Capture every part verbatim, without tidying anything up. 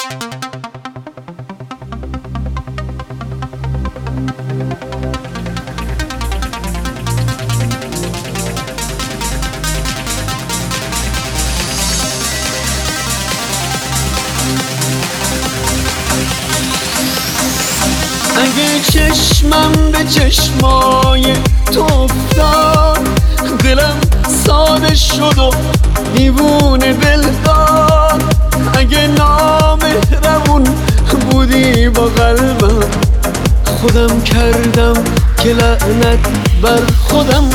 اگه چشمم به چشمای تو افتاد، دلم ساده شد و دیوونه دل داد. اگه نامهربون بودی با قلبم، خودم کردم که لعنت بر خودم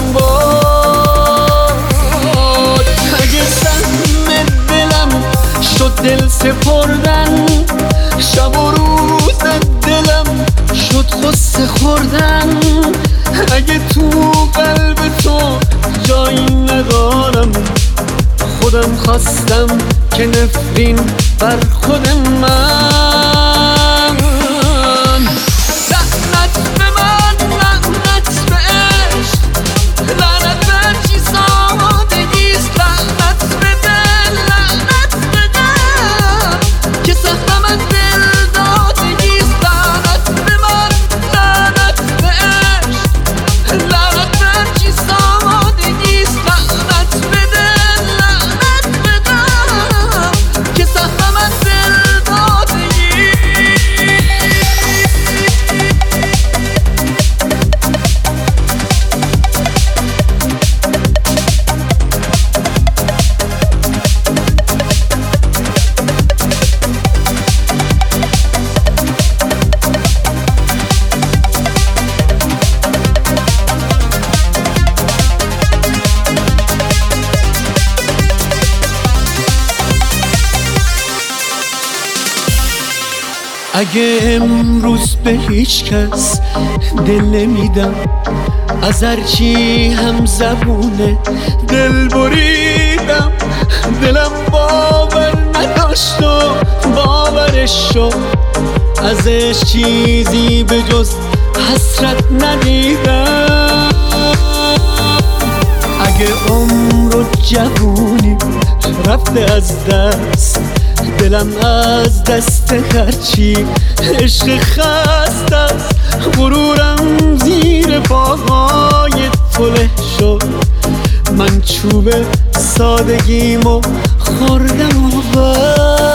باد. اگه سهم دلم شد دل سپردن، شب و روز دلم شد غصه خوردن. اگه تو قلب تو جایی ندارم، خودم خواستم که نفرین بر خود من. لعنت به من، لعنت به عشق، لعنت به چی سادگیست، لعنت به دل، لعنت به دل که سهم من دل دادگیست. لعنت به من، لعنت به عشق، لعنت به چی سادگیست، لعنت به دل، لعنت به دل که سهم من دل دادگیست. اگه امروز به هیچ کس دل نمیدم، از هرچی هم زبونه دل بریدم. دلم باور نداشت و باورش شد، ازش چیزی به جز حسرت ندیدم. اگه عمر و جوونی رفته از دست، دلم از دست هرچی عشق خست است. غرورم زیر پاهای تو له شد، من چوب سادگیمو خوردم و بس.